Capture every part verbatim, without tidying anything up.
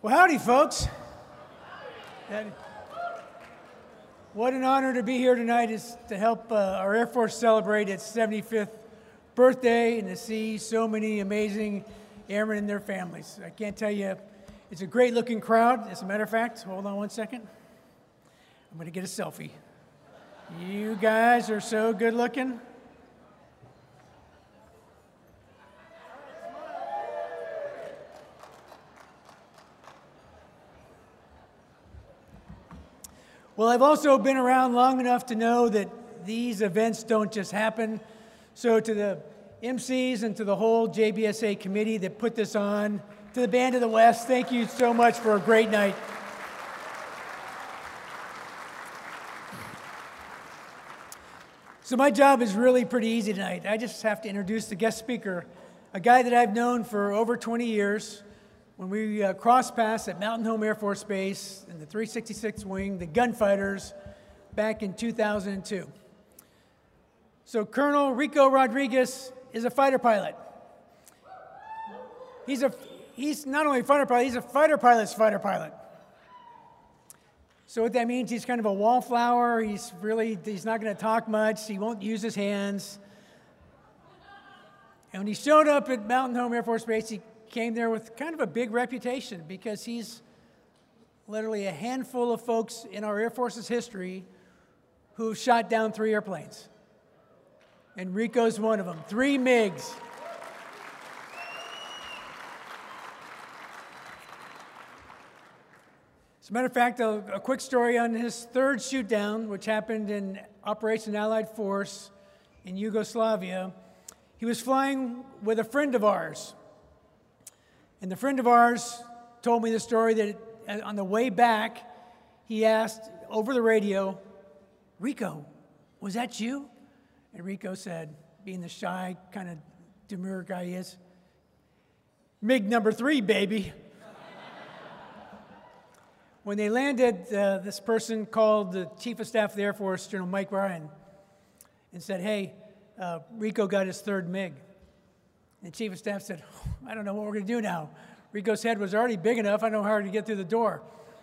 Well, howdy, folks. And what an honor to be here tonight is to help uh, our Air Force celebrate its seventy-fifth birthday and to see so many amazing airmen and their families. I can't tell you, it's a great-looking crowd. As a matter of fact, hold on one second. I'm going to get a selfie. You guys are so good-looking. Well, I've also been around long enough to know that these events don't just happen. So to the M Cs and to the whole J B S A committee that put this on, to the Band of the West, thank you so much for a great night. So my job is really pretty easy tonight. I just have to introduce the guest speaker, a guy that I've known for over twenty years. When we uh, crossed paths at Mountain Home Air Force Base in the three sixty-sixth Wing, the Gunfighters, back in two thousand two. So Colonel Rico Rodriguez is a fighter pilot. He's, a, he's not only a fighter pilot, he's a fighter pilot's fighter pilot. So what that means, he's kind of a wallflower. He's really, he's not going to talk much. He won't use his hands. And when he showed up at Mountain Home Air Force Base, he came there with kind of a big reputation because he's literally a handful of folks in our Air Force's history who have shot down three airplanes. And Rico's one of them, three MiGs. As a matter of fact, a, a quick story on his third shoot down, which happened in Operation Allied Force in Yugoslavia. He was flying with a friend of ours. And the friend of ours told me the story that on the way back, he asked over the radio, "Rico, was that you?" And Rico said, being the shy, kind of demure guy he is, "MiG number three, baby." When they landed, uh, this person called the Chief of Staff of the Air Force, General Mike Ryan, and said, "Hey, uh, Rico got his third MiG." And Chief of Staff said, "I don't know what we're going to do now. Rico's head was already big enough. I don't know how to get through the door."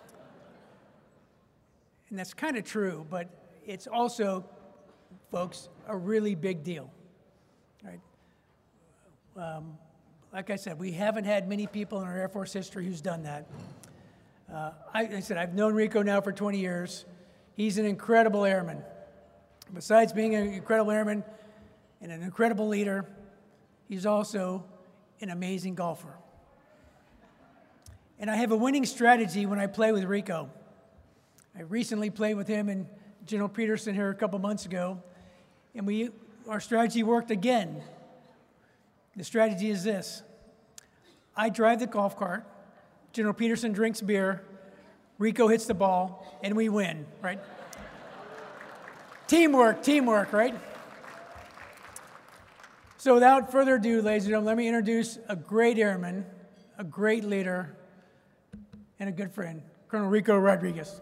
And that's kind of true, but it's also, folks, a really big deal. Right? Um, like I said, we haven't had many people in our Air Force history who's done that. Uh, I, I said, I've known Rico now for twenty years. He's an incredible airman. Besides being an incredible airman and an incredible leader, he's also an amazing golfer. And I have a winning strategy when I play with Rico. I recently played with him and General Peterson here a couple months ago, and we, our strategy worked again. The strategy is this. I drive the golf cart, General Peterson drinks beer, Rico hits the ball, and we win, right? Teamwork, teamwork, right? So without further ado, ladies and gentlemen, let me introduce a great airman, a great leader, and a good friend, Colonel Rico Rodriguez.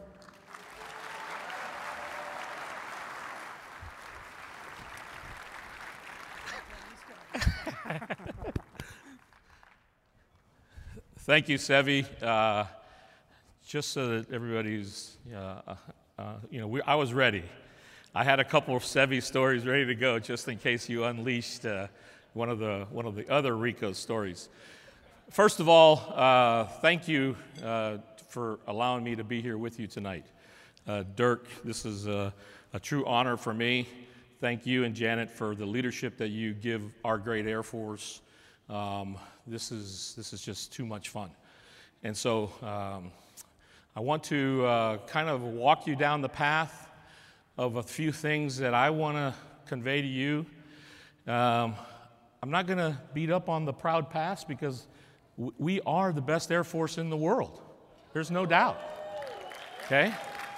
Thank you, Sevi. Uh, just so that everybody's, uh, uh, you know, we, I was ready. I had a couple of Sevi stories ready to go, just in case you unleashed uh, one of the one of the other Rico stories. First of all, uh, thank you uh, for allowing me to be here with you tonight. Uh, Dirk, this is a, a true honor for me. Thank you and Janet for the leadership that you give our great Air Force. Um, this is this is just too much fun. And so um, I want to uh, kind of walk you down the path of a few things that I want to convey to you. Um, I'm not going to beat up on the proud past because w- we are the best Air Force in the world. There's no doubt. Okay?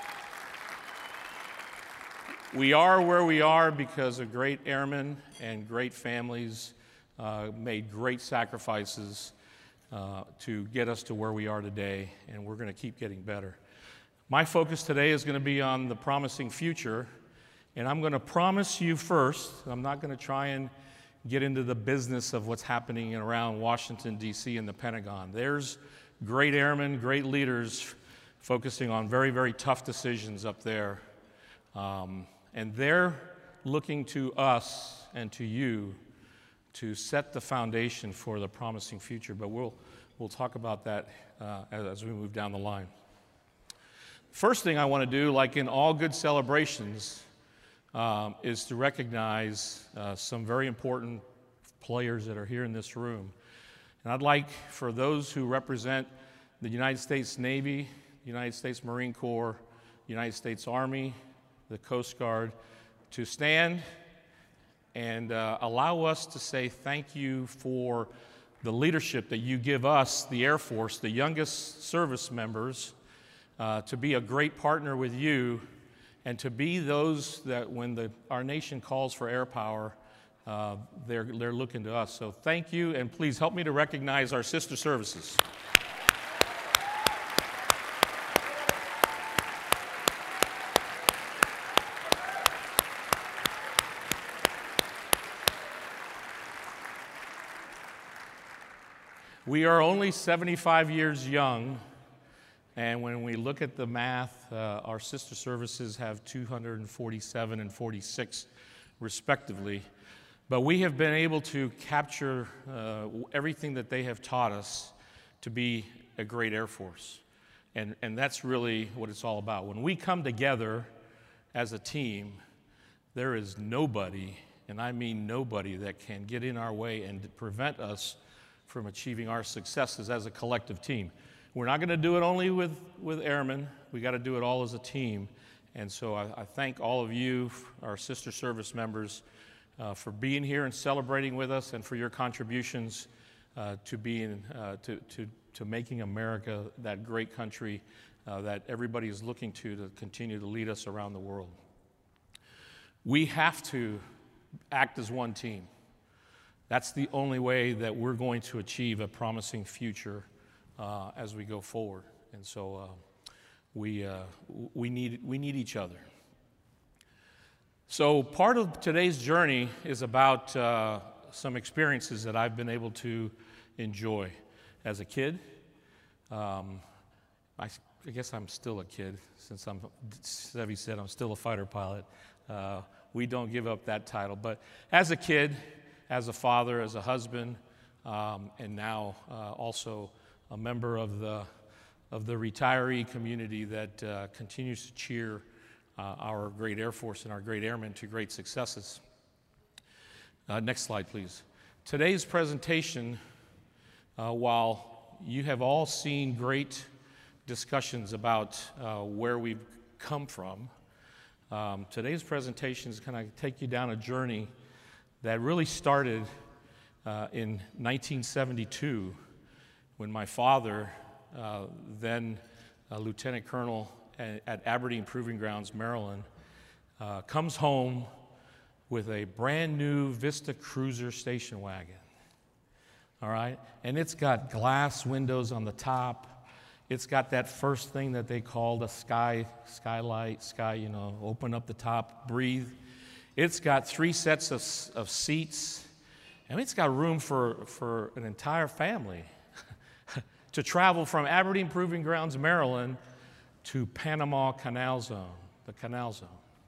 We are where we are because of great airmen and great families uh, made great sacrifices uh, to get us to where we are today, and we're going to keep getting better. My focus today is going to be on the promising future, and I'm going to promise you first, I'm not going to try and get into the business of what's happening around Washington, D C and the Pentagon. There's great airmen, great leaders focusing on very, very tough decisions up there. Um, and they're looking to us and to you to set the foundation for the promising future. But we'll, we'll talk about that uh, as, as we move down the line. First thing I want to do, like in all good celebrations, um, is to recognize uh, some very important players that are here in this room. And I'd like for those who represent the United States Navy, the United States Marine Corps, the United States Army, the Coast Guard, to stand and uh, allow us to say thank you for the leadership that you give us, the Air Force, the youngest service members, uh, to be a great partner with you and to be those that when the, our nation calls for air power, uh, they're, they're looking to us. So thank you, and please help me to recognize our sister services. We are only seventy-five years young, and when we look at the math, uh, our sister services have two hundred forty-seven and forty-six respectively. But we have been able to capture uh, everything that they have taught us to be a great Air Force. And, and that's really what it's all about. When we come together as a team, there is nobody, and I mean nobody, that can get in our way and prevent us from achieving our successes as a collective team. We're not going to do it only with, with airmen. We got to do it all as a team. And so I, I thank all of you, our sister service members, uh, for being here and celebrating with us, and for your contributions uh, to being uh, to, to to making America that great country uh, that everybody is looking to to continue to lead us around the world. We have to act as one team. That's the only way that we're going to achieve a promising future uh, as we go forward. And so uh, we, uh, we, need, we need each other. So part of today's journey is about uh, some experiences that I've been able to enjoy as a kid. Um, I, I guess I'm still a kid, since I'm, Sevy said I'm still a fighter pilot. Uh, we don't give up that title. But as a kid, as a father, as a husband, um, and now uh, also a member of the of the retiree community that uh, continues to cheer uh, our great Air Force and our great airmen to great successes. Uh, next slide, please. Today's presentation, uh, while you have all seen great discussions about uh, where we've come from, um, today's presentation is going to take you down a journey that really started uh, in nineteen seventy-two, when my father, uh, then a lieutenant colonel at, at Aberdeen Proving Grounds, Maryland, uh, comes home with a brand new Vista Cruiser station wagon. All right, and it's got glass windows on the top. It's got that first thing that they call the sky skylight, sky, you know, open up the top, breathe. It's got three sets of, of seats, and it's got room for, for an entire family to travel from Aberdeen Proving Grounds, Maryland, to Panama Canal Zone, the Canal Zone.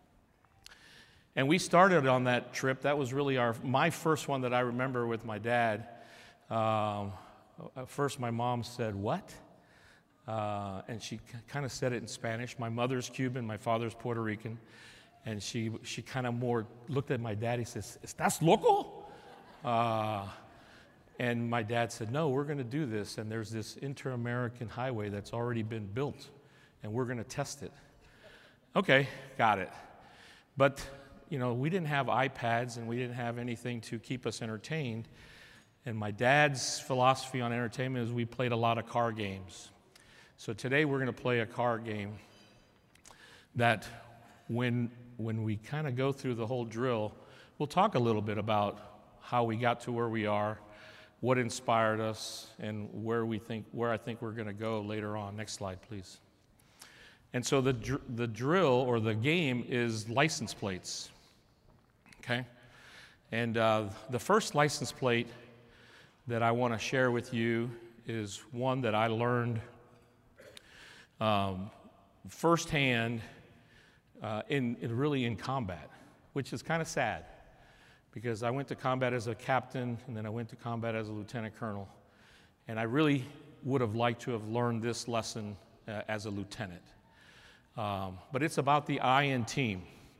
And we started on that trip. That was really our my first one that I remember with my dad. Um, at first, my mom said, "What?" Uh, and she kind of said it in Spanish. My mother's Cuban, my father's Puerto Rican. And she she kind of more looked at my dad. He says, "Estás loco?" Uh, and my dad said, "No, we're going to do this. And there's this inter-American highway that's already been built, and we're going to test it." Okay, got it. But, you know, we didn't have iPads, and we didn't have anything to keep us entertained. And my dad's philosophy on entertainment is we played a lot of car games. So today we're going to play a car game that when when we kind of go through the whole drill, we'll talk a little bit about how we got to where we are, what inspired us, and where we think where I think we're going to go later on. Next slide, please. And so the dr- the drill or the game is license plates. Okay, and uh, the first license plate that I want to share with you is one that I learned um, firsthand uh, in, in really in combat, which is kind of sad because I went to combat as a captain and then I went to combat as a lieutenant colonel. And I really would have liked to have learned this lesson uh, as a lieutenant. Um, but it's about the I in team.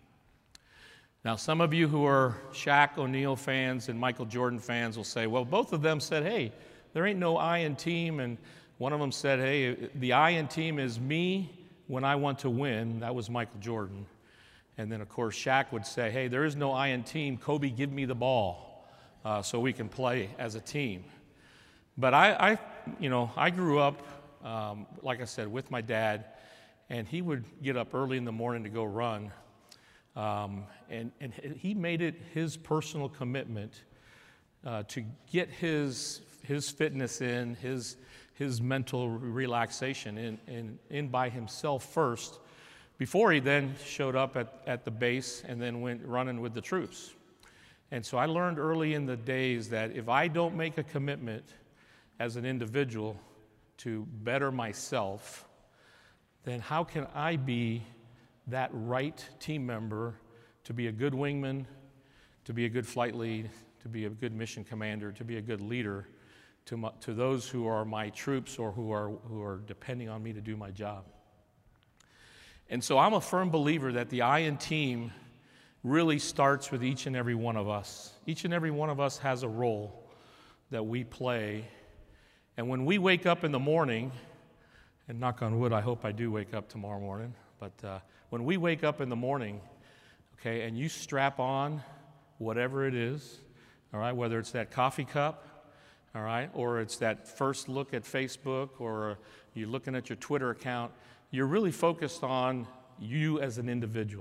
Now, some of you who are Shaq O'Neal fans and Michael Jordan fans will say, well, both of them said, hey, there ain't no I in team. And one of them said, hey, the I in team is me when I want to win. That was Michael Jordan. And then, of course, Shaq would say, hey, there is no I in team. Kobe, give me the ball uh, so we can play as a team. But I, I you know, I grew up, um, like I said, with my dad. And he would get up early in the morning to go run. Um, and, and he made it his personal commitment uh, to get his, his fitness in, his, his mental relaxation in, in, in by himself first, before he then showed up at, at the base and then went running with the troops. And so I learned early in the days that if I don't make a commitment as an individual to better myself, then how can I be that right team member to be a good wingman, to be a good flight lead, to be a good mission commander, to be a good leader to, my, to those who are my troops or who are, who are depending on me to do my job. And so I'm a firm believer that the I in team really starts with each and every one of us. Each and every one of us has a role that we play. And when we wake up in the morning, and knock on wood, I hope I do wake up tomorrow morning. But uh, when we wake up in the morning, okay, and you strap on whatever it is, all right, whether it's that coffee cup, all right, or it's that first look at Facebook, or you're looking at your Twitter account, you're really focused on you as an individual.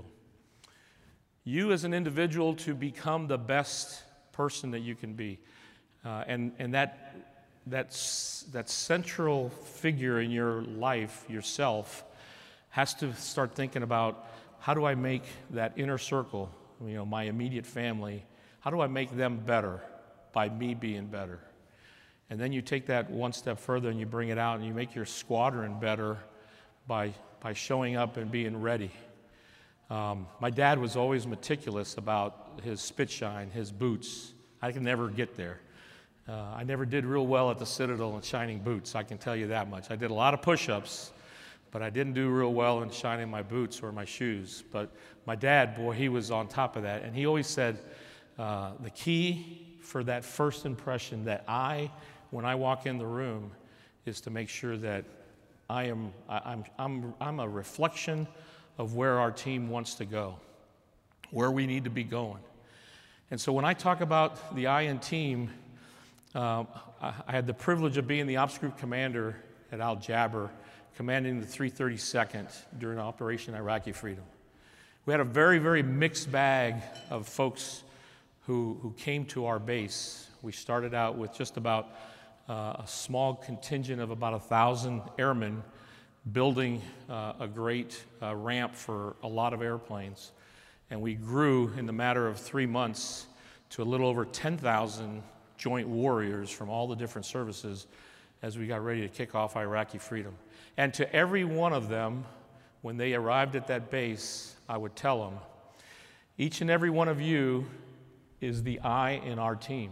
You as an individual to become the best person that you can be. Uh, and, and that... That's, that central figure in your life, yourself, has to start thinking about how do I make that inner circle, you know, my immediate family, how do I make them better by me being better? And then you take that one step further and you bring it out and you make your squadron better by, by showing up and being ready. Um, my dad was always meticulous about his spit shine, his boots. I could never get there. Uh, I never did real well at the Citadel in shining boots, I can tell you that much. I did a lot of push-ups, but I didn't do real well in shining my boots or my shoes. But my dad, boy, he was on top of that. And he always said, uh, the key for that first impression that I, when I walk in the room, is to make sure that I am, I, I'm, I'm, I'm a reflection of where our team wants to go, where we need to be going. And so when I talk about the I in team, Uh, I had the privilege of being the ops group commander at Al Jaber, commanding the three thirty-second during Operation Iraqi Freedom. We had a very, very mixed bag of folks who, who came to our base. We started out with just about uh, a small contingent of about a thousand airmen building uh, a great uh, ramp for a lot of airplanes. And we grew in the matter of three months to a little over ten thousand joint warriors from all the different services as we got ready to kick off Iraqi Freedom. And to every one of them, when they arrived at that base, I would tell them, each and every one of you is the I in our team.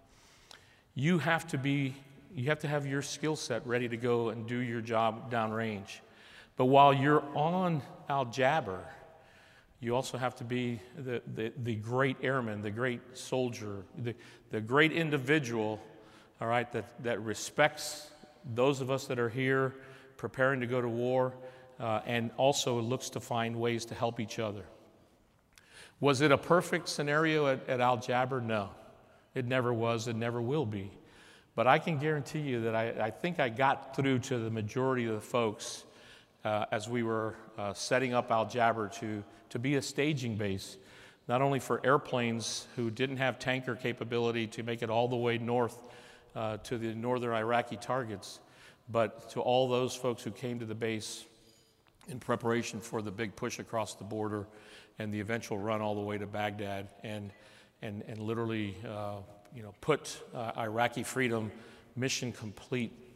You have to be, you have to have your skill set ready to go and do your job downrange. But while you're on Al Jaber, you also have to be the, the, the great airman, the great soldier, the, the great individual, all right, that, that respects those of us that are here preparing to go to war, uh, and also looks to find ways to help each other. Was it a perfect scenario at, at Al Jaber? No, it never was, it never will be. But I can guarantee you that I, I think I got through to the majority of the folks uh, as we were uh, setting up Al Jaber to, to be a staging base, not only for airplanes who didn't have tanker capability to make it all the way north uh, to the northern Iraqi targets, but to all those folks who came to the base in preparation for the big push across the border and the eventual run all the way to Baghdad, and, and, and literally uh, you know, put uh, Iraqi Freedom mission complete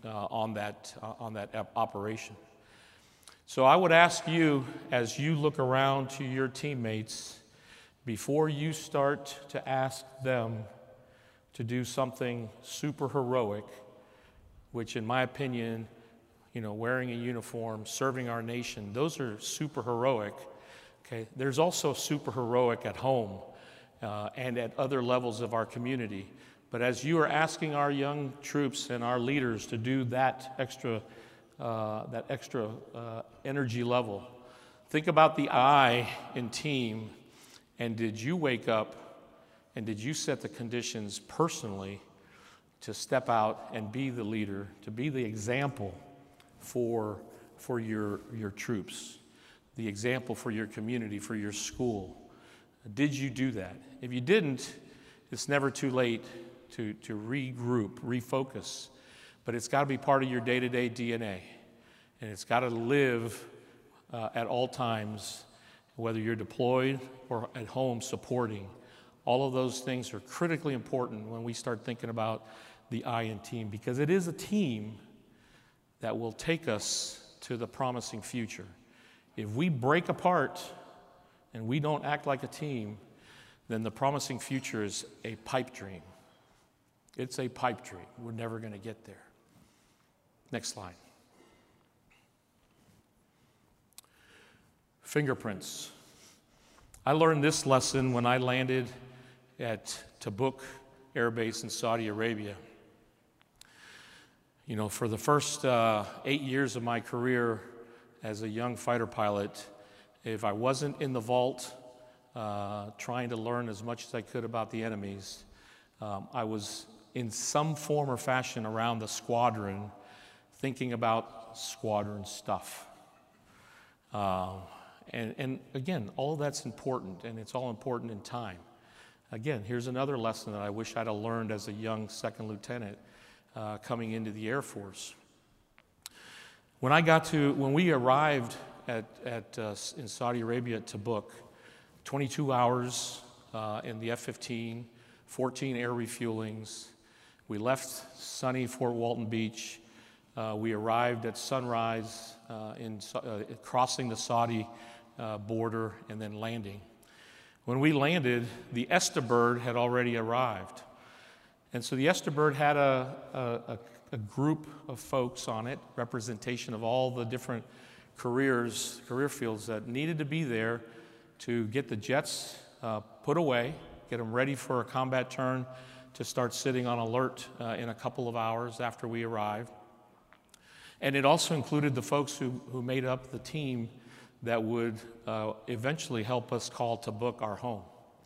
uh, on that, uh, on that operation. So I would ask you, as you look around to your teammates, before you start to ask them to do something super heroic, which in my opinion, you know, wearing a uniform, serving our nation, those are super heroic. Okay, there's also super heroic at home uh, and at other levels of our community. But as you are asking our young troops and our leaders to do that extra, uh, that extra uh, energy level, think about the I in team, and did you wake up and did you set the conditions personally to step out and be the leader, to be the example for, for your, your troops, the example for your community, for your school? Did you do that? If you didn't, it's never too late to, to regroup, refocus, but it's got to be part of your day-to-day D N A, and it's got to live uh, at all times, whether you're deployed or at home supporting. All of those things are critically important when we start thinking about the I in team, because it is a team that will take us to the promising future. If we break apart and we don't act like a team, then the promising future is a pipe dream. It's a pipe dream. We're never going to get there. Next slide. Fingerprints. I learned this lesson when I landed at Tabuk Air Base in Saudi Arabia. You know, for the first uh, eight years of my career as a young fighter pilot, if I wasn't in the vault uh, trying to learn as much as I could about the enemies, um, I was in some form or fashion around the squadron thinking about squadron stuff. Uh, and, and again, all of that's important, and it's all important in time. Again, here's another lesson that I wish I'd have learned as a young second lieutenant uh, coming into the Air Force. When I got to, when we arrived at, at uh, in Saudi Arabia at Tabuk, twenty-two hours uh, in the F fifteen, fourteen air refuelings. We left sunny Fort Walton Beach. Uh, we arrived at sunrise uh, in uh, crossing the Saudi uh, border and then landing. When we landed, the Esta Bird had already arrived. And so the Esta Bird had a, a, a group of folks on it, representation of all the different careers, career fields that needed to be there to get the jets uh, put away, get them ready for a combat turn to start sitting on alert uh, in a couple of hours after we arrived. And it also included the folks who, who made up the team that would uh, eventually help us call Tabuk our home.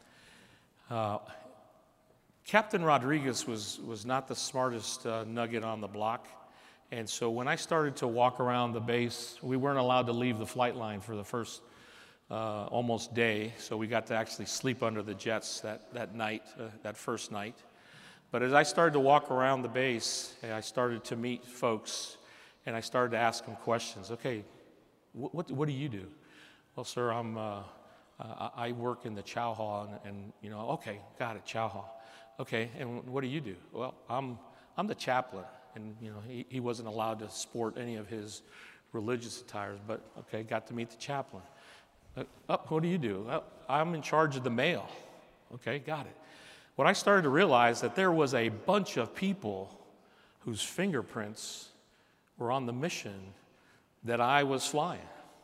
Uh, Captain Rodriguez was, was not the smartest uh, nugget on the block, and so when I started to walk around the base, we weren't allowed to leave the flight line for the first uh, almost day, so we got to actually sleep under the jets that, that night, uh, that first night. But as I started to walk around the base, I started to meet folks, and I started to ask them questions. Okay, what, what, what do you do? Well, sir, I'm, uh, uh, I work in the chow hall, and, and, you know, okay, got it, chow hall. Okay, and what do you do? Well, I'm, I'm the chaplain, and, you know, he, he wasn't allowed to sport any of his religious attires, but, okay, got to meet the chaplain. Uh, oh, what do you do? Well, I'm in charge of the mail. Okay, got it. When I started to realize that there was a bunch of people whose fingerprints were on the mission that I was flying.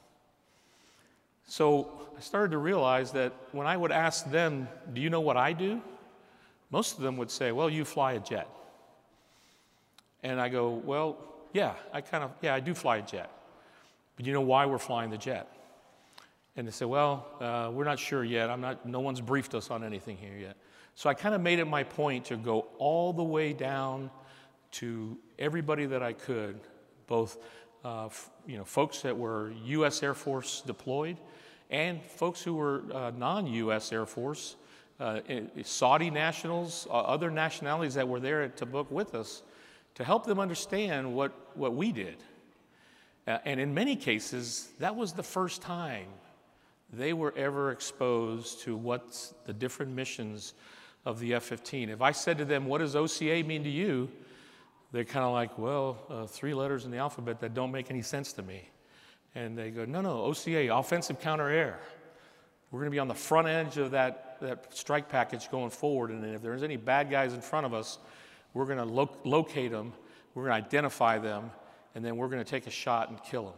So I started to realize that when I would ask them, do you know what I do? Most of them would say, well, you fly a jet. And I go, well, yeah, I kind of, yeah, I do fly a jet. But you know why we're flying the jet? And they say, well, uh, we're not sure yet. I'm not, no one's briefed us on anything here yet. So I kind of made it my point to go all the way down to everybody that I could, both uh, f- you know, folks that were U S Air Force deployed and folks who were uh, non-U S Air Force, uh, Saudi nationals, uh, other nationalities that were there at Tabuk with us, to help them understand what, what we did. Uh, and in many cases, that was the first time they were ever exposed to what the different missions of the F fifteen. If I said to them, what does O C A mean to you? they're kind of like, well, uh, three letters in the alphabet that don't make any sense to me. And they go, no, no, O C A, offensive counter air. We're going to be on the front edge of that, that strike package going forward, and if there's any bad guys in front of us, we're going to lo- locate them, we're going to identify them, and then we're going to take a shot and kill them.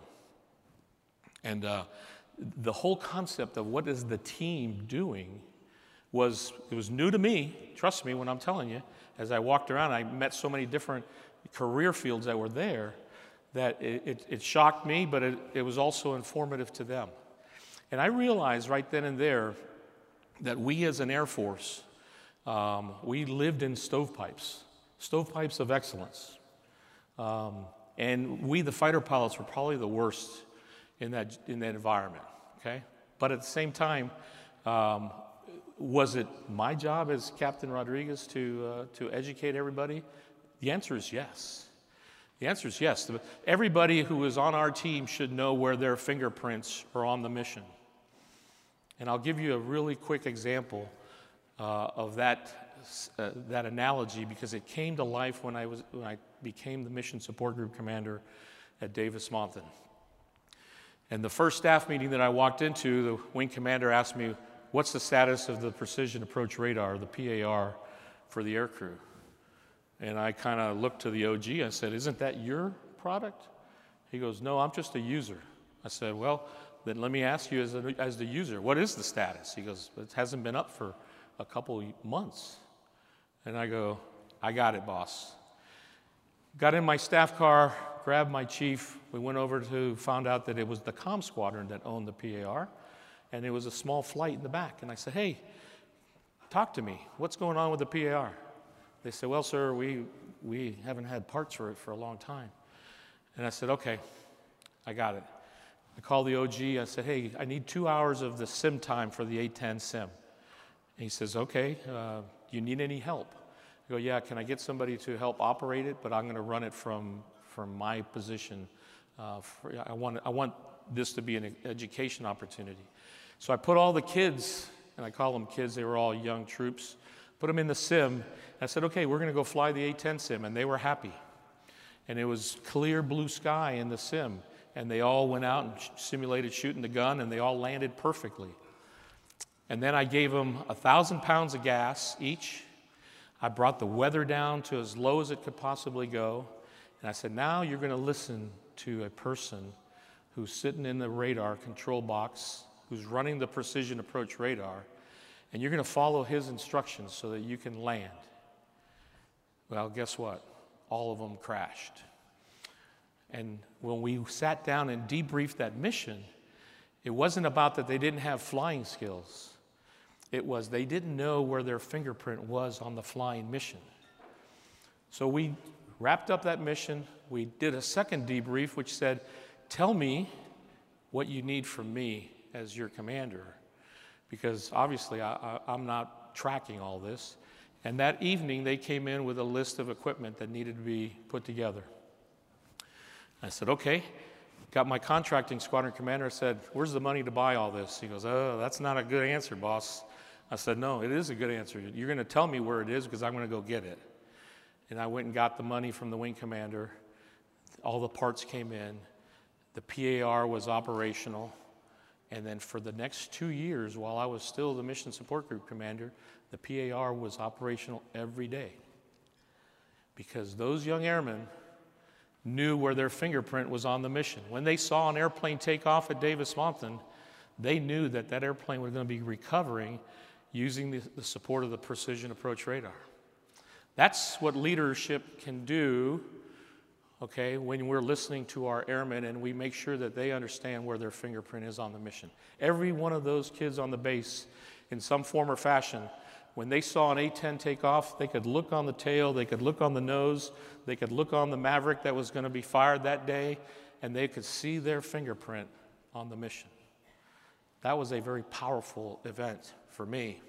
And uh, the whole concept of what is the team doing was, it was new to me, trust me when I'm telling you. As I walked around, I met so many different career fields that were there that it, it, it shocked me, but it, it was also informative to them. And I realized right then and there that we as an Air Force, um, we lived in stovepipes, stovepipes of excellence. Um, and we, the fighter pilots, were probably the worst in that, in that environment, okay? But at the same time, um, was it my job as Captain Rodriguez to, uh, to educate everybody? The answer is yes. The answer is yes. Everybody who is on our team should know where their fingerprints are on the mission. And I'll give you a really quick example uh, of that, uh, that analogy, because it came to life when I, was, when I became the Mission Support Group Commander at Davis-Monthan. And the first staff meeting that I walked into, the wing commander asked me, what's the status of the Precision Approach Radar, the P A R, for the aircrew? And I kind of looked to the O G and said, isn't that your product? He goes, no, I'm just a user. I said, well, then let me ask you as, a, as the user, what is the status? He goes, it hasn't been up for a couple months. And I go, I got it, boss. Got in my staff car, grabbed my chief. We went over to, found out that it was the comm squadron that owned the P A R, and it was a small flight in the back. And I said, hey, talk to me. What's going on with the P A R? They said, well, sir, we, we haven't had parts for it for a long time. And I said, okay, I got it. I called the O G. I said, hey, I need two hours of the sim time for the A ten sim. And he says, okay, uh, do you need any help? I go, yeah, can I get somebody to help operate it? But I'm going to run it from, from my position. Uh, for, I, want, I want this to be an education opportunity. So I put all the kids, and I call them kids, they were all young troops, put them in the sim. I said, okay, we're going to go fly the A ten sim, and they were happy. And it was clear blue sky in the sim, and they all went out and simulated shooting the gun, and they all landed perfectly. And then I gave them a thousand pounds of gas each. I brought the weather down to as low as it could possibly go, and I said, now you're going to listen to a person who's sitting in the radar control box, who's running the Precision Approach Radar, and you're going to follow his instructions so that you can land. Well, guess what? All of them crashed. And when we sat down and debriefed that mission, it wasn't about that they didn't have flying skills. It was they didn't know where their fingerprint was on the flying mission. So we wrapped up that mission. We did a second debrief, which said, tell me what you need from me as your commander, because obviously I, I, I'm not tracking all this. And that evening, they came in with a list of equipment that needed to be put together. I said, okay. Got my contracting squadron commander. I said, where's the money to buy all this? He goes, oh, that's not a good answer, boss. I said, no, it is a good answer. You're going to tell me where it is because I'm going to go get it. And I went and got the money from the wing commander. All the parts came in. The P A R was operational. And then for the next two years, while I was still the Mission Support Group Commander, the P A R was operational every day. Because those young airmen knew where their fingerprint was on the mission. When they saw an airplane take off at Davis-Monthan, they knew that that airplane was going to be recovering using the, the support of the Precision Approach Radar. That's what leadership can do, okay, when we're listening to our airmen and we make sure that they understand where their fingerprint is on the mission. Every one of those kids on the base, in some form or fashion, when they saw an A ten take off, they could look on the tail, they could look on the nose, they could look on the Maverick that was going to be fired that day, and they could see their fingerprint on the mission. That was a very powerful event for me.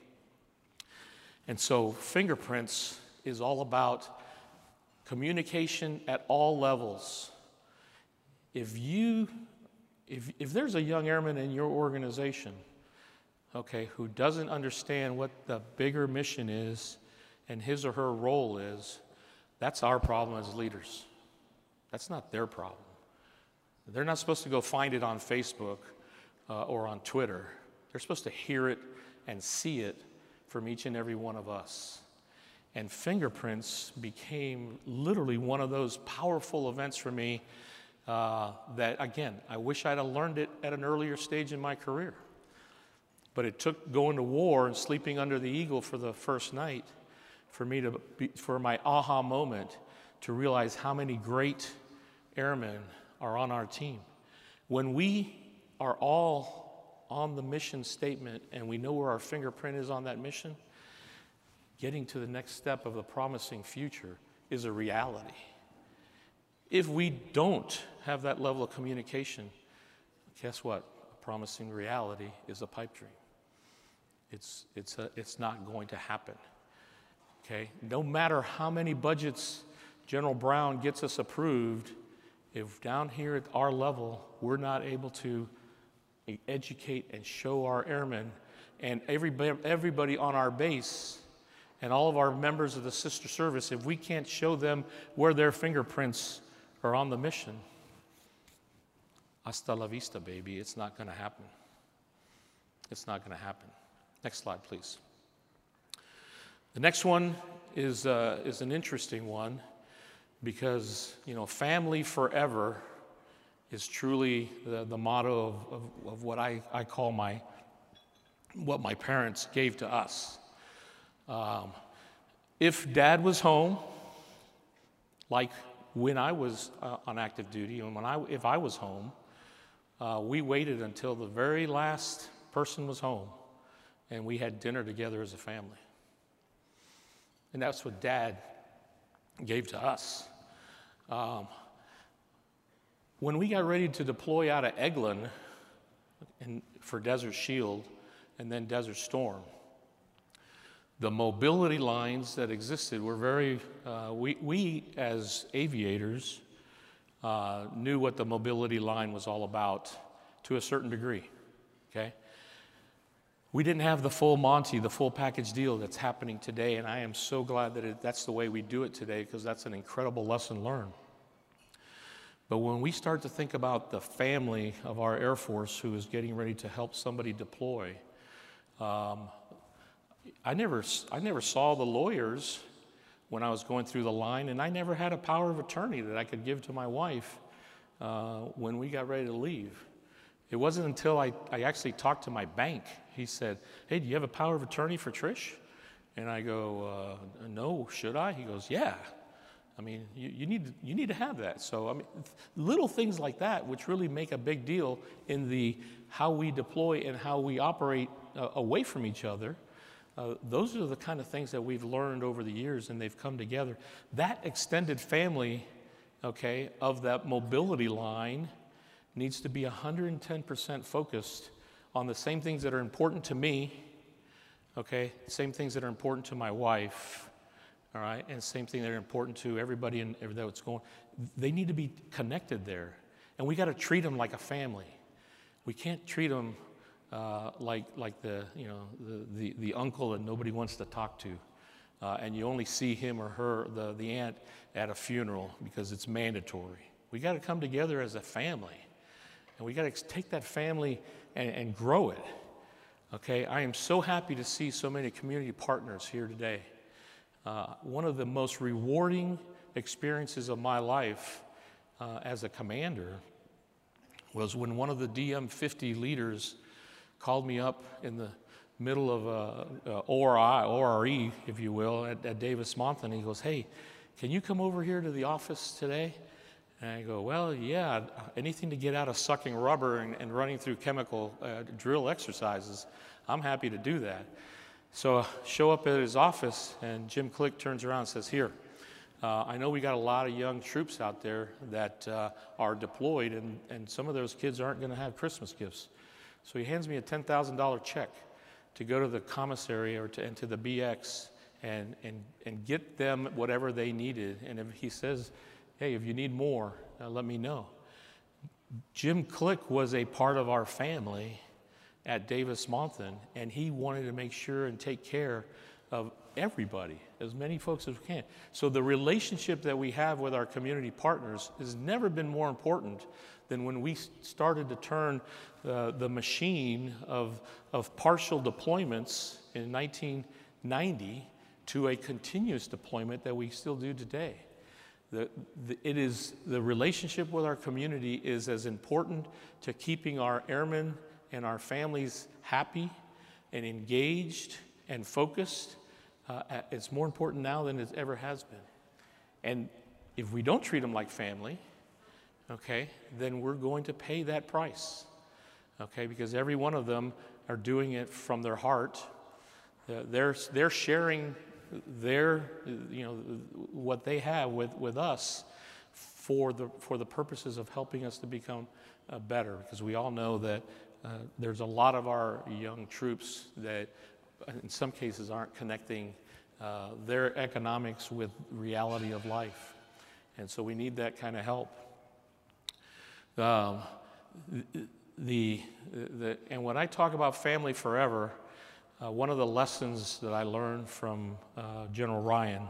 And so fingerprints is all about communication at all levels. If you, if, if there's a young airman in your organization, okay, who doesn't understand what the bigger mission is and his or her role is, That's our problem as leaders. That's not their problem. They're not supposed to go find it on Facebook uh, or on Twitter. They're supposed to hear it and see it from each and every one of us. And fingerprints became literally one of those powerful events for me uh, that, again, I wish I'd have learned it at an earlier stage in my career. But it took going to war and sleeping under the eagle for the first night for me to be, for my aha moment to realize how many great airmen are on our team. When we are all on the mission statement and we know where our fingerprint is on that mission, getting to the next step of the promising future is a reality. If we don't have that level of communication, guess what? A promising reality is a pipe dream. It's, it's, a, it's not going to happen, okay? No matter how many budgets General Brown gets us approved, if down here at our level, we're not able to educate and show our airmen and everybody, everybody on our base and all of our members of the sister service, if we can't show them where their fingerprints are on the mission, hasta la vista, baby, it's not going to happen. It's not going to happen. Next slide, please. The next one is, uh, is an interesting one because, you know, family forever is truly the, the motto of, of, of what I, I call my, what my parents gave to us. Um, if Dad was home, like when I was uh, on active duty, and when I, if I was home, uh, we waited until the very last person was home, and we had dinner together as a family. And that's what Dad gave to us. Um, when we got ready to deploy out of Eglin and for Desert Shield and then Desert Storm, the mobility lines that existed were very, uh, we, we as aviators uh, knew what the mobility line was all about to a certain degree, okay? We didn't have the full Monty, the full package deal that's happening today, and I am so glad that it, that's the way we do it today because that's an incredible lesson learned. But when we start to think about the family of our Air Force who is getting ready to help somebody deploy, um, I never, I never saw the lawyers when I was going through the line, and I never had a power of attorney that I could give to my wife uh, when we got ready to leave. It wasn't until I, I actually talked to my bank. He said, hey, do you have a power of attorney for Trish? And I go, uh, no, should I? He goes, yeah. I mean, you, you, need, you need to have that. So, I mean, little things like that, which really make a big deal in the how we deploy and how we operate uh, away from each other. Uh, those are the kind of things that we've learned over the years, and they've come together. That extended family, okay, of that mobility line needs to be one hundred ten percent focused on the same things that are important to me, okay, same things that are important to my wife, all right, and same thing that are important to everybody in that's going. They need to be connected there, and we got to treat them like a family. We can't treat them uh, like like the you know the, the the uncle that nobody wants to talk to, uh, and you only see him or her the the aunt at a funeral because it's mandatory. We got to come together as a family. And we got to take that family and, and grow it, okay? I am so happy to see so many community partners here today. Uh, one of the most rewarding experiences of my life uh, as a commander was when one of the D M fifty leaders called me up in the middle of a, a O R I, O R E, if you will, at, at Davis-Monthan. He goes, hey, can you come over here to the office today? And I go, well, yeah, anything to get out of sucking rubber and, and running through chemical uh, drill exercises, I'm happy to do that. So I show up at his office, and Jim Click turns around and says, here, uh, I know we got a lot of young troops out there that uh, are deployed, and, and some of those kids aren't going to have Christmas gifts. So he hands me a ten thousand dollar check to go to the commissary or to, and to the B X and, and, and get them whatever they needed. And if he says, hey, if you need more, uh, let me know. Jim Click was a part of our family at Davis-Monthan, and he wanted to make sure and take care of everybody, as many folks as we can. So the relationship that we have with our community partners has never been more important than when we started to turn uh, the machine of, of partial deployments in nineteen ninety to a continuous deployment that we still do today. The, the, it is, the relationship with our community is as important to keeping our airmen and our families happy and engaged and focused. Uh, it's more important now than it ever has been. And if we don't treat them like family, okay, then we're going to pay that price, okay, because every one of them are doing it from their heart. Uh, they're, they're sharing their, you know, what they have with, with us for the, for the purposes of helping us to become uh, better, because we all know that uh, there's a lot of our young troops that in some cases aren't connecting uh, their economics with reality of life. And so we need that kind of help. Um, the, the, and when I talk about family forever, uh, one of the lessons that I learned from uh, General Ryan,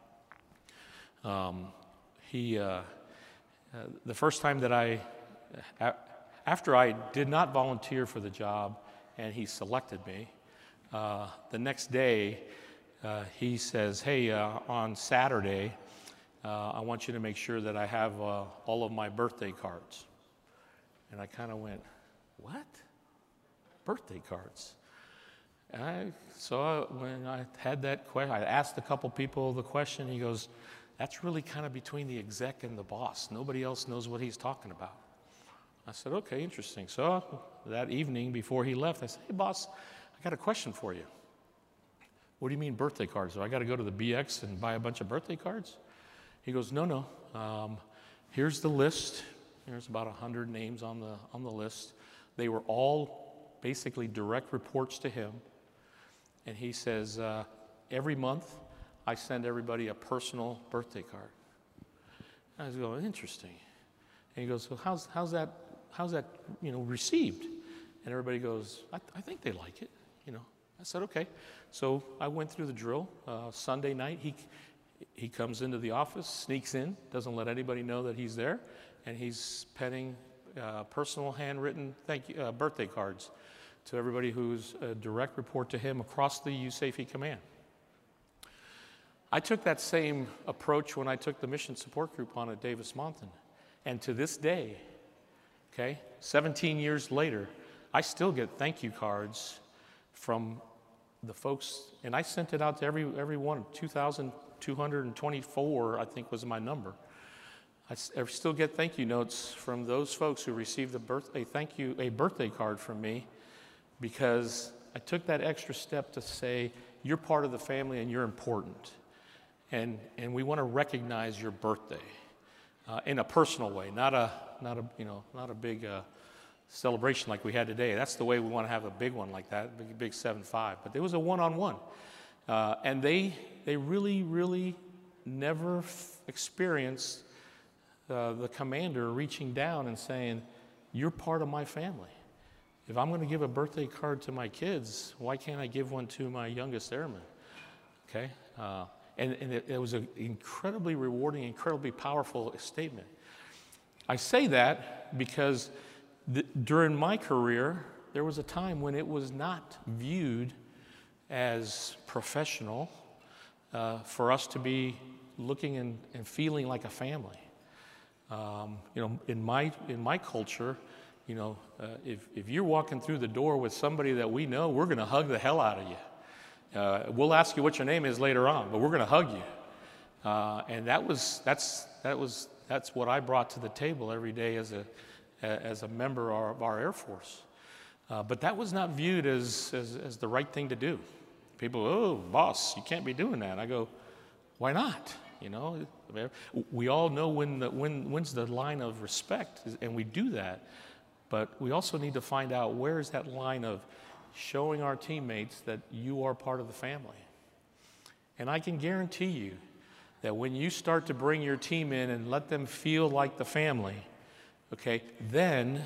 um, he, uh, uh, the first time that I, a- after I did not volunteer for the job and he selected me, uh, the next day uh, he says, hey, uh, on Saturday, uh, I want you to make sure that I have uh, all of my birthday cards. And I kind of went, what? Birthday cards? And I, so I, when I had that question, I asked a couple people the question. He goes, that's really kind of between the exec and the boss. Nobody else knows what he's talking about. I said, okay, interesting. So that evening before he left, I said, hey, boss, I got a question for you. What do you mean birthday cards? Do I got to go to the B X and buy a bunch of birthday cards? He goes, no, no. Um, here's the list. There's about one hundred names on the, on the list. They were all basically direct reports to him. And he says, uh, every month, I send everybody a personal birthday card. I was going, interesting. And he goes, so how's, how's that, how's that, you know, received? And everybody goes, I, I think they like it, you know. I said, okay. So I went through the drill. Uh, Sunday night, he, he comes into the office, sneaks in, doesn't let anybody know that he's there. And he's penning uh, personal handwritten thank you, uh, birthday cards to everybody who's a direct report to him across the U S A F E command. I took that same approach when I took the mission support group on at Davis-Monthan. And to this day, okay, seventeen years later, I still get thank you cards from the folks, and I sent it out to every, every one, two thousand two hundred twenty-four, I think was my number. I still get thank you notes from those folks who received a, birth, a thank you, a birthday card from me, because I took that extra step to say, you're part of the family and you're important. And, and we want to recognize your birthday uh, in a personal way, not a, not a, you know, not a big uh, celebration like we had today. That's the way we want to have a big one like that, big, big seven five. But there was a one-on-one. Uh, and they, they really, really never f- experienced Uh, the commander reaching down and saying, you're part of my family. If I'm going to give a birthday card to my kids, why can't I give one to my youngest airman? Okay? Uh, and and it, it was an incredibly rewarding, incredibly powerful statement. I say that because th- during my career, there was a time when it was not viewed as professional uh, for us to be looking and, and feeling like a family. Um, you know, in my in my culture, you know, uh, if if you're walking through the door with somebody that we know, we're going to hug the hell out of you. Uh, we'll ask you what your name is later on, but we're going to hug you. Uh, and that was that's that was that's what I brought to the table every day as a as a member of our Air Force. Uh, but that was not viewed as, as as the right thing to do. People, oh, boss, you can't be doing that. I go, why not? You know, we all know when the, when when's the line of respect, and we do that. But we also need to find out where is that line of showing our teammates that you are part of the family. And I can guarantee you that when you start to bring your team in and let them feel like the family, okay, then,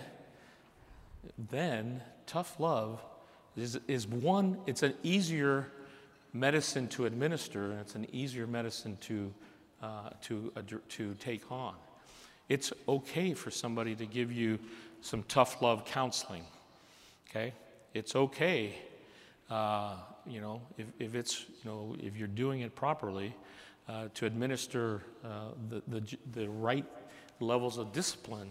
then tough love is, is one, it's an easier medicine to administer, and it's an easier medicine to, uh, to, to take on. It's okay for somebody to give you some tough love counseling, okay? It's okay, uh, you know, if, if it's, you know, if you're doing it properly, uh, to administer uh, the, the, the right levels of discipline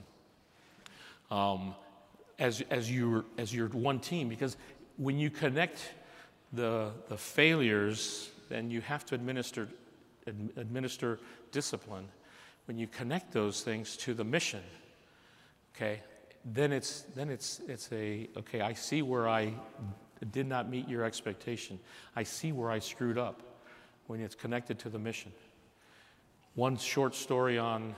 um, as, as, you're, as you're one team. Because when you connect the, the failures, then you have to administer, ad, administer discipline. When you connect those things to the mission, okay, then it's then it's it's a okay. I see where I did not meet your expectation. I see where I screwed up. When it's connected to the mission. One short story on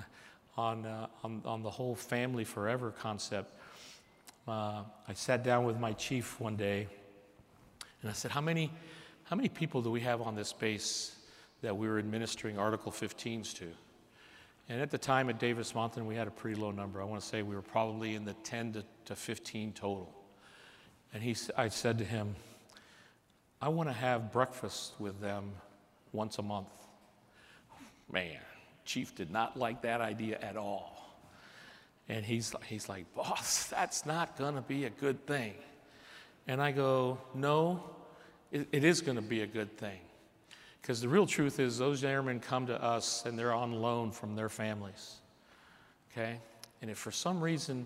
on uh, on, on the whole family forever concept. Uh, I sat down with my chief one day, and I said, "How many how many people do we have on this base that we were administering Article fifteens to?" And at the time at Davis-Monthan, we had a pretty low number. I want to say we were probably in the ten to fifteen total. And he, I said to him, I want to have breakfast with them once a month. Man, Chief did not like that idea at all. And he's, he's like, boss, that's not going to be a good thing. And I go, no, it, it is going to be a good thing. Because the real truth is those airmen come to us and they're on loan from their families, okay? And if for some reason,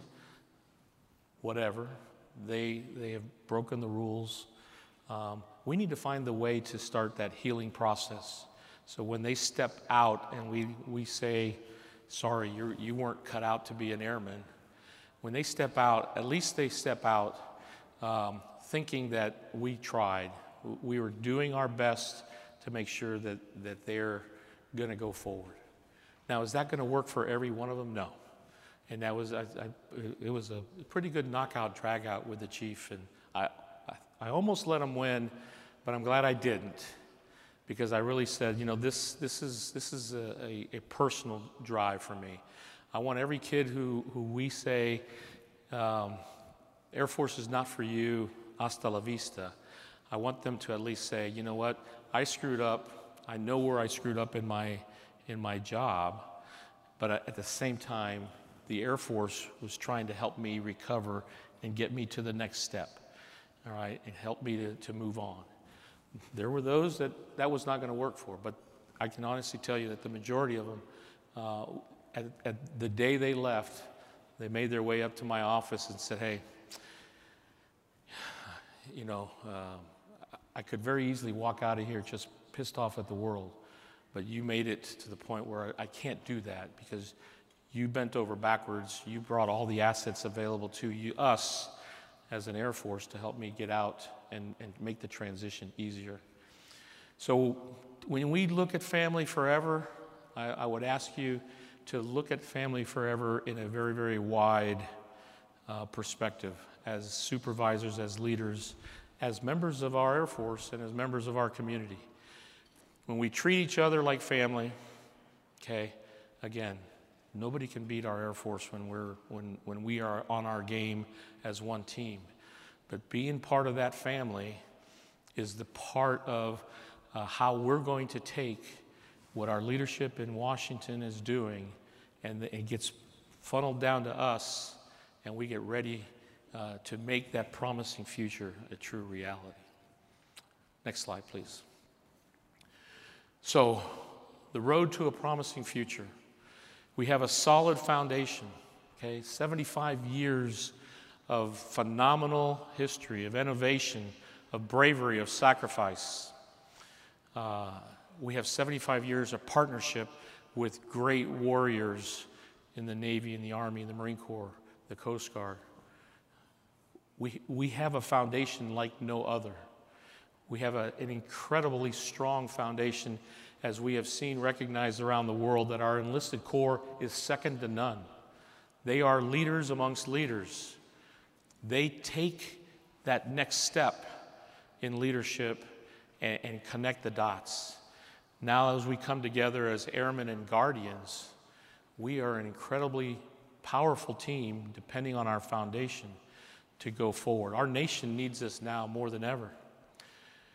whatever, they, they have broken the rules, um, we need to find the way to start that healing process. So when they step out and we, we say, sorry, you're, you weren't cut out to be an airman, when they step out, at least they step out um, thinking that we tried. We were doing our best to make sure that, that they're going to go forward. Now, is that going to work for every one of them? No. And that was, I, I, it was a pretty good knockout, drag out with the chief. And I, I, I almost let him win, but I'm glad I didn't, because I really said, you know, this, this is, this is a, a, a personal drive for me. I want every kid who, who we say, um, Air Force is not for you, hasta la vista. I want them to at least say, you know what, I screwed up. I know where I screwed up in my, in my job, but at the same time, the Air Force was trying to help me recover and get me to the next step, all right, and help me to, to move on. There were those that that was not going to work for, but I can honestly tell you that the majority of them, uh, at, at the day they left, they made their way up to my office and said, hey, you know, uh, I could very easily walk out of here just pissed off at the world, but you made it to the point where I can't do that because you bent over backwards. You brought all the assets available to you, us as an Air Force, to help me get out and, and make the transition easier. So when we look at Family Forever, I, I would ask you to look at Family Forever in a very, very wide uh, perspective, as supervisors, as leaders, as members of our Air Force, and as members of our community. When we treat each other like family, okay, again, nobody can beat our Air Force when, we're, when, when we are on our game as one team. But being part of that family is the part of uh, how we're going to take what our leadership in Washington is doing, and the, it gets funneled down to us, and we get ready uh, to make that promising future a true reality. Next slide, please. So, the road to a promising future. We have a solid foundation, okay? seventy-five years of phenomenal history, of innovation, of bravery, of sacrifice. Uh, we have seventy-five years of partnership with great warriors in the Navy, in the Army, in the Marine Corps, the Coast Guard. We, we have a foundation like no other. We have a, an incredibly strong foundation, as we have seen recognized around the world, that our enlisted corps is second to none. They are leaders amongst leaders. They take that next step in leadership and, and connect the dots. Now, as we come together as airmen and guardians, we are an incredibly powerful team, depending on our foundation, to go forward. Our nation needs us now more than ever.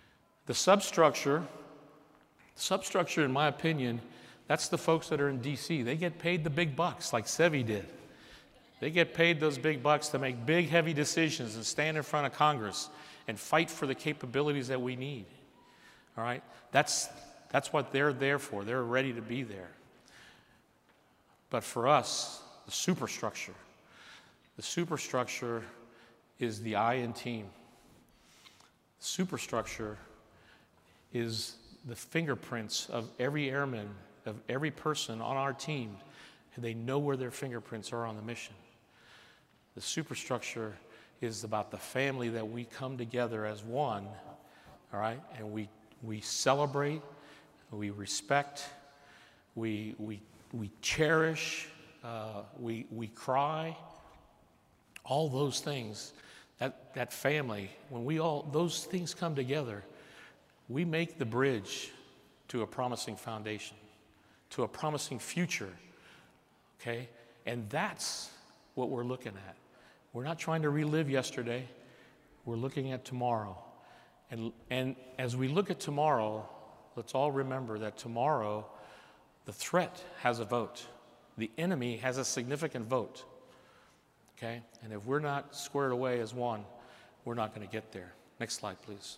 The substructure, substructure, in my opinion, that's the folks that are in D C. They get paid the big bucks like Sevi did. They get paid those big bucks to make big, heavy decisions and stand in front of Congress and fight for the capabilities that we need. All right? That's, that's what they're there for. They're ready to be there. But for us, the superstructure, the superstructure is the I in team. The superstructure is the fingerprints of every airman, of every person on our team, and they know where their fingerprints are on the mission. The superstructure is about the family that we come together as one, all right, and we we celebrate, we respect, we we we cherish, uh, we we cry. All those things, that that family, when we all those things come together, we make the bridge to a promising foundation, to a promising future. Okay, and that's what we're looking at. We're not trying to relive yesterday. We're looking at tomorrow. And, and as we look at tomorrow, let's all remember that tomorrow, the threat has a vote. The enemy has a significant vote. Okay? And if we're not squared away as one, we're not going to get there. Next slide, please.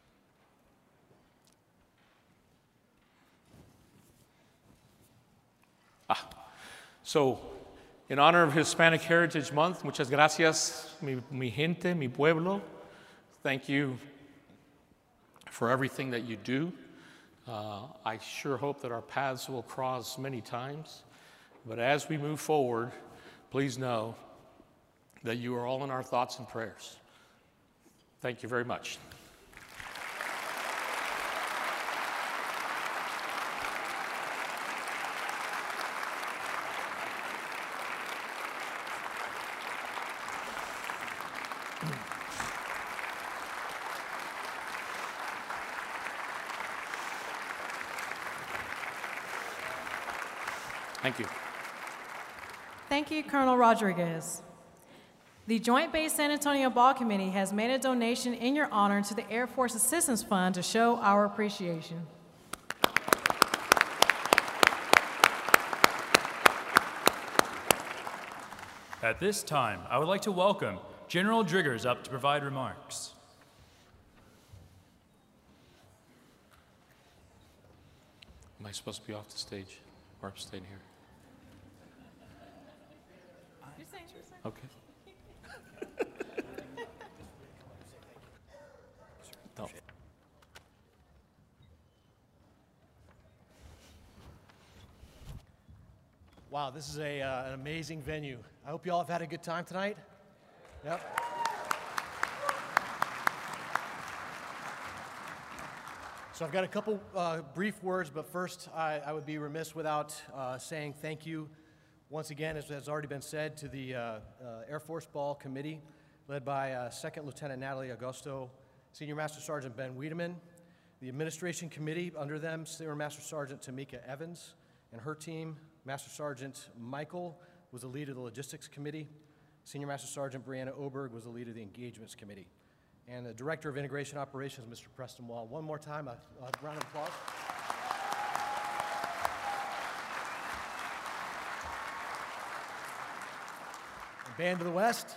Ah, so, in honor of Hispanic Heritage Month, muchas gracias, mi, mi gente, mi pueblo. Thank you for everything that you do. Uh, I sure hope that our paths will cross many times. But as we move forward, please know that you are all in our thoughts and prayers. Thank you very much. Thank you. Thank you, Colonel Rodriguez. The Joint Base San Antonio Ball Committee has made a donation in your honor to the Air Force Assistance Fund to show our appreciation. At this time, I would like to welcome General Driggers up to provide remarks. Am I supposed to be off the stage or I'm staying here? You're saying, you're saying. Okay. No. Wow, this is a, uh, an amazing venue. I hope you all have had a good time tonight. Yep. So I've got a couple uh, brief words, but first I, I would be remiss without uh, saying thank you once again, as has already been said, to the uh, uh, Air Force Ball Committee, led by uh, Second Lieutenant Natalie Augusto, Senior Master Sergeant Ben Wiedemann, the Administration Committee, under them Senior Master Sergeant Tamika Evans and her team. Master Sergeant Michael was the lead of the Logistics Committee. Senior Master Sergeant Brianna Oberg was the lead of the Engagements Committee. And the Director of Integration Operations, Mister Preston Wall. One more time, a, a round of applause. And Band to the West.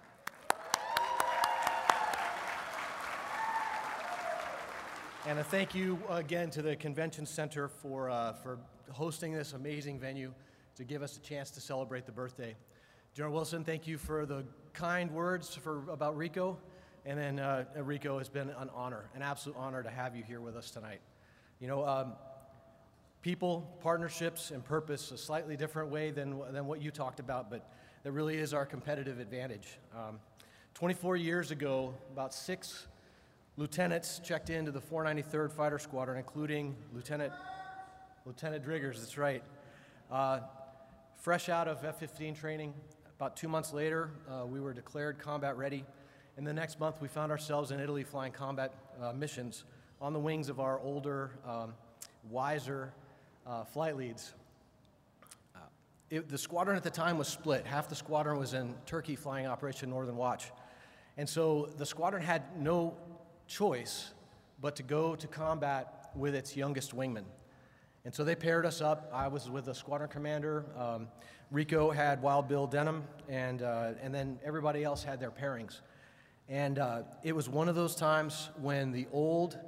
And a thank you again to the Convention Center for, uh, for hosting this amazing venue to give us a chance to celebrate the birthday. General Wilson, thank you for the kind words for, about Rico. And then uh, Rico, has been an honor, an absolute honor to have you here with us tonight. You know, um, people, partnerships, and purpose, a slightly different way than, than what you talked about, but that really is our competitive advantage. Um, twenty-four years ago, about six lieutenants checked into the four ninety-third Fighter Squadron, including Lieutenant, Lieutenant Driggers, that's right. Uh, fresh out of F fifteen training, about two months later, uh, we were declared combat ready. And the next month, we found ourselves in Italy flying combat uh, missions on the wings of our older, um, wiser uh, flight leads. Uh, it, the squadron at the time was split. Half the squadron was in Turkey flying Operation Northern Watch. And so the squadron had no choice but to go to combat with its youngest wingman. And so they paired us up. I was with the squadron commander. Um, Rico had Wild Bill Denham, and, uh, and then everybody else had their pairings. And uh, it was one of those times when the old,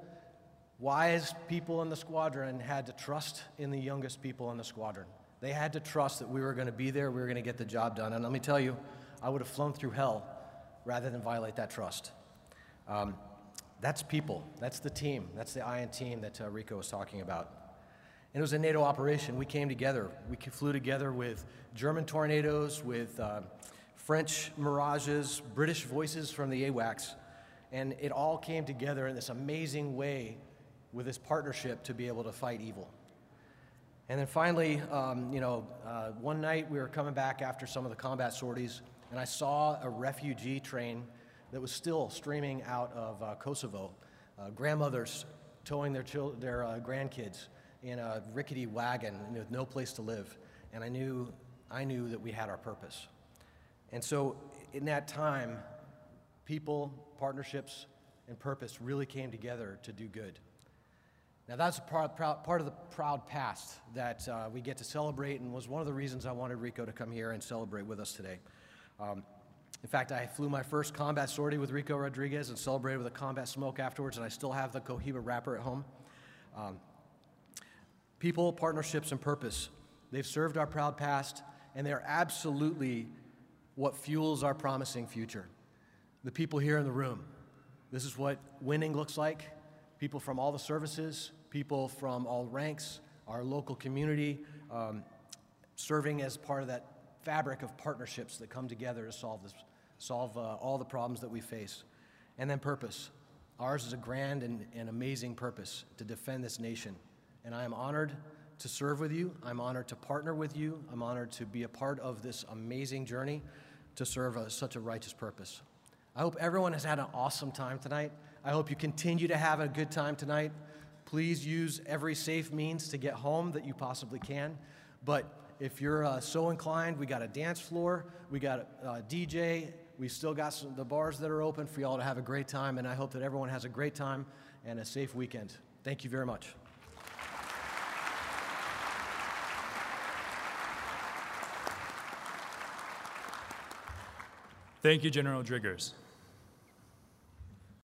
wise people in the squadron had to trust in the youngest people in the squadron. They had to trust that we were going to be there, we were going to get the job done. And let me tell you, I would have flown through hell rather than violate that trust. Um, that's people. That's the team. That's the I A N team that uh, Rico was talking about. And it was a NATO operation. We came together. We flew together with German Tornadoes, with uh, French Mirages, British Voices from the AWACS. And it all came together in this amazing way with this partnership to be able to fight evil. And then finally, um, you know, uh, one night we were coming back after some of the combat sorties, and I saw a refugee train that was still streaming out of uh, Kosovo. Uh, grandmothers towing their, chil- their uh, grandkids in a rickety wagon with no place to live. And I knew, I knew that we had our purpose. And so in that time, people, partnerships, and purpose really came together to do good. Now that's a part, proud, part of the proud past that uh, we get to celebrate, and was one of the reasons I wanted Rico to come here and celebrate with us today. Um, in fact, I flew my first combat sortie with Rico Rodriguez and celebrated with a combat smoke afterwards, and I still have the Cohiba wrapper at home. Um, people, partnerships, and purpose. They've served our proud past, and they're absolutely what fuels our promising future. The people here in the room, this is what winning looks like. People from all the services, people from all ranks, our local community, um, serving as part of that fabric of partnerships that come together to solve this, solve uh, all the problems that we face. And then purpose. Ours is a grand and, and amazing purpose to defend this nation. And I am honored to serve with you. I'm honored to partner with you. I'm honored to be a part of this amazing journey to serve a, such a righteous purpose. I hope everyone has had an awesome time tonight. I hope you continue to have a good time tonight. Please use every safe means to get home that you possibly can. But if you're uh, so inclined, we got a dance floor, we got a, a D J, we've still got some, the bars that are open for y'all to have a great time, and I hope that everyone has a great time and a safe weekend. Thank you very much. Thank you, General Driggers.